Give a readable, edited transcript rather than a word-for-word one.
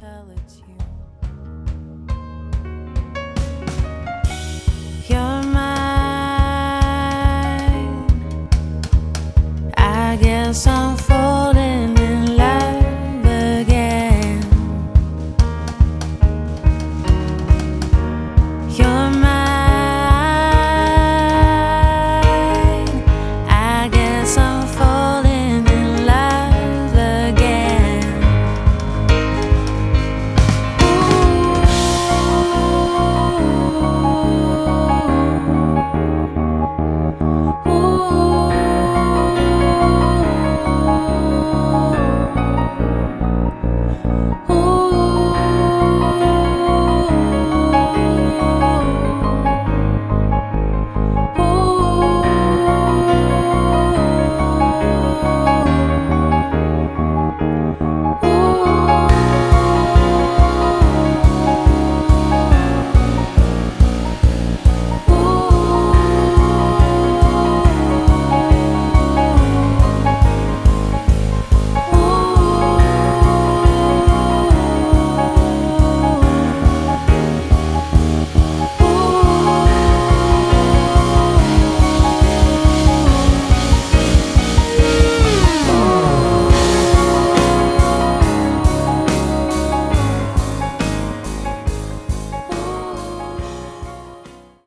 tell it's you. You're mine. I guess I'm falling in love again. You're mine. I guess I'm falling in love again. Ooh. Ooh.